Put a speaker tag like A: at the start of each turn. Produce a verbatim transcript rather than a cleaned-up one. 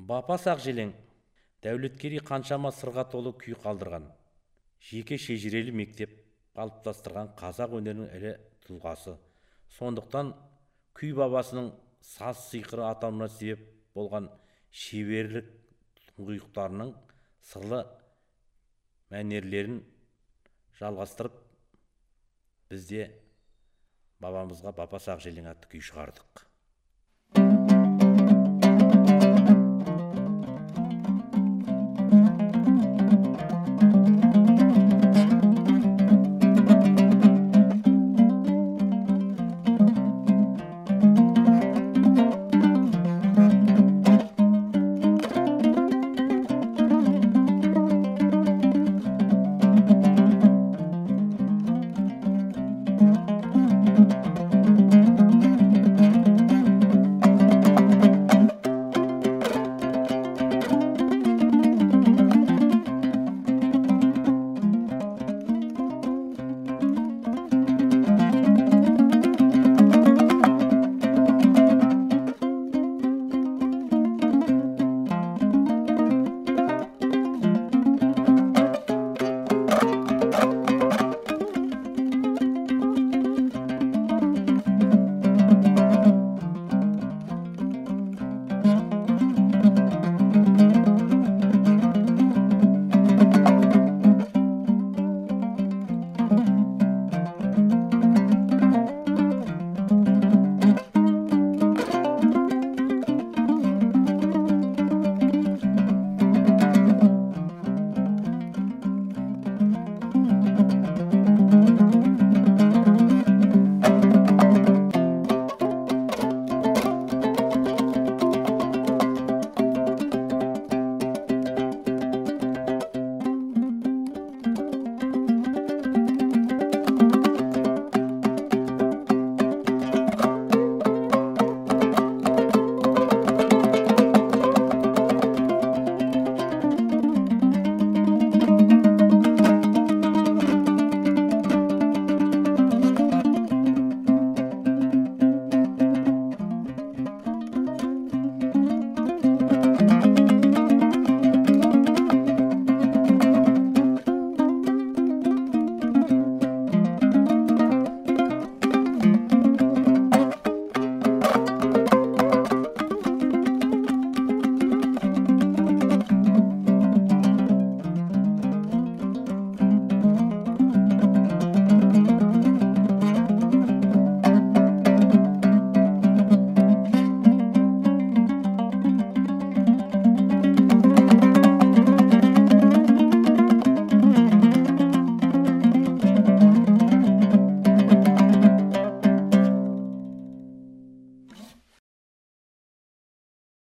A: Бапас Ақжелең дәулеткерей қаншама сырға толы күй қалдырған, жеке шежірелі мектеп қалыптастырған қазақ өнерінің ірі тұлғасы. Сондықтан күй бабасының саз сиқыры атауына себеп болған шеберлік тұңғиықтарының сырлы мәнерлерін жалғастырып, бізде бабамызға Бапас Ақжелең атты күй шығардық.